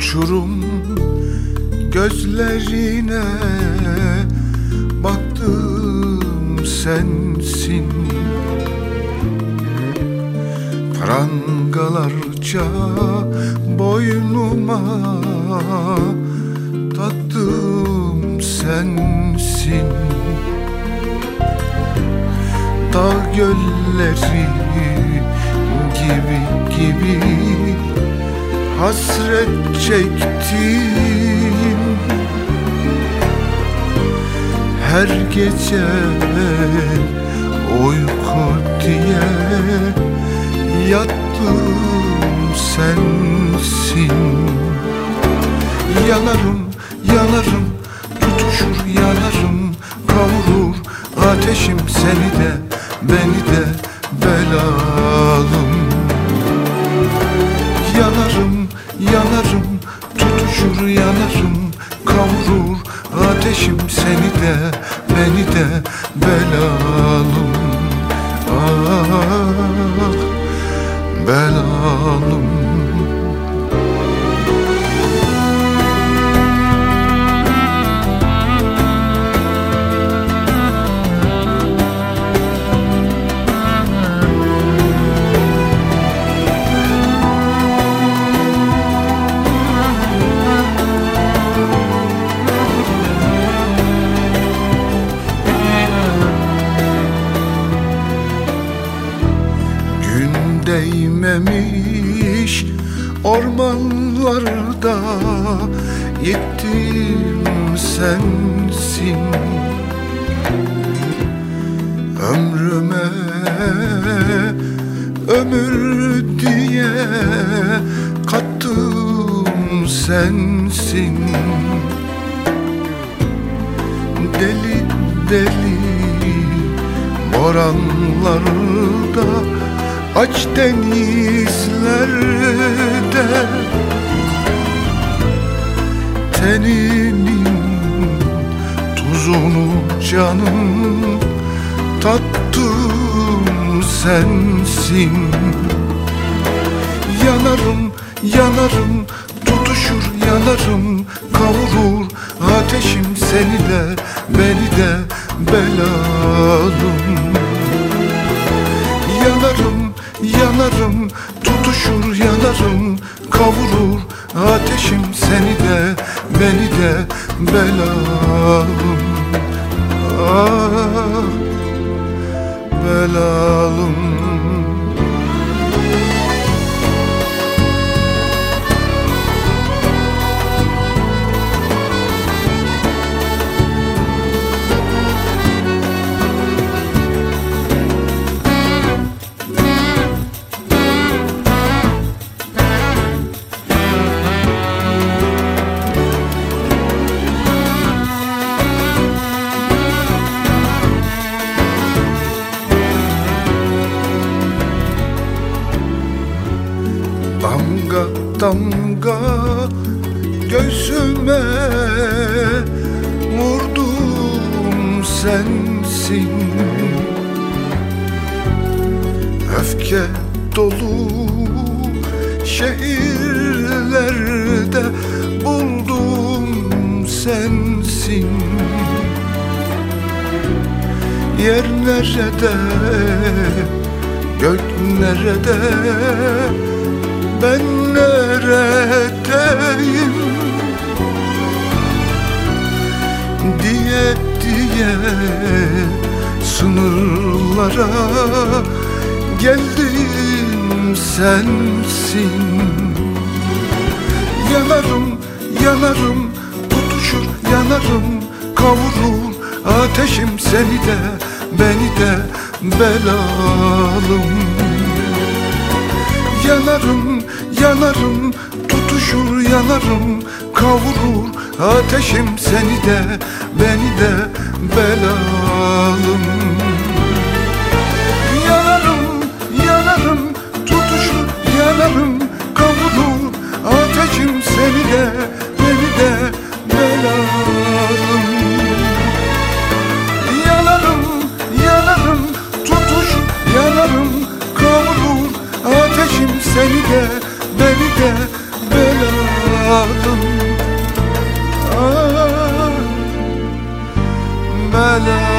uçurum gözlerine baktım sensin. Prangalarca boynuma taktım sensin. Dağ gölleri gibi gibi hasret çektim. Her gece uyku diye yattım sensin. Yanarım, yanarım, tutuşur yanarım, kavurur ateşim seni de, beni de belalım. Yanarım, yanarım, tutuşur yanarım, kavurur ateşim seni de, beni de belalım. Ah, belalım. Değmemiş ormanlarda gittim sensin. Ömrüme ömür diye kattım sensin. Deli deli boranlarda, aç denizlerde teninin tuzunu canım tattım sensin. Yanarım, yanarım, tutuşur yanarım, kavurur ateşim seni de, beni de belalım. Yanarım, yanarım, tutuşur yanarım, kavurur ateşim seni de, beni de belalım. Ah, belalım. Damga damga göğsüme vurdum sensin. Öfke dolu şehirlerde buldum sensin. Yer nerede, gök nerede, ben neredeyim diye diye sınırlara geldim sensin. Yanarım, yanarım, tutuşur yanarım, kavurur ateşim seni de, beni de belalım. Yanarım, yanarım, tutuşur yanarım, kavurur ateşim seni de, beni de belalım. Yanarım, yanarım, tutuşur yanarım, kavurur ateşim seni de, beni de belalım. Yanarım, yanarım, tutuşur yanarım, kavurur ateşim seni de, beni de belalım. yanarım. Ah, Melek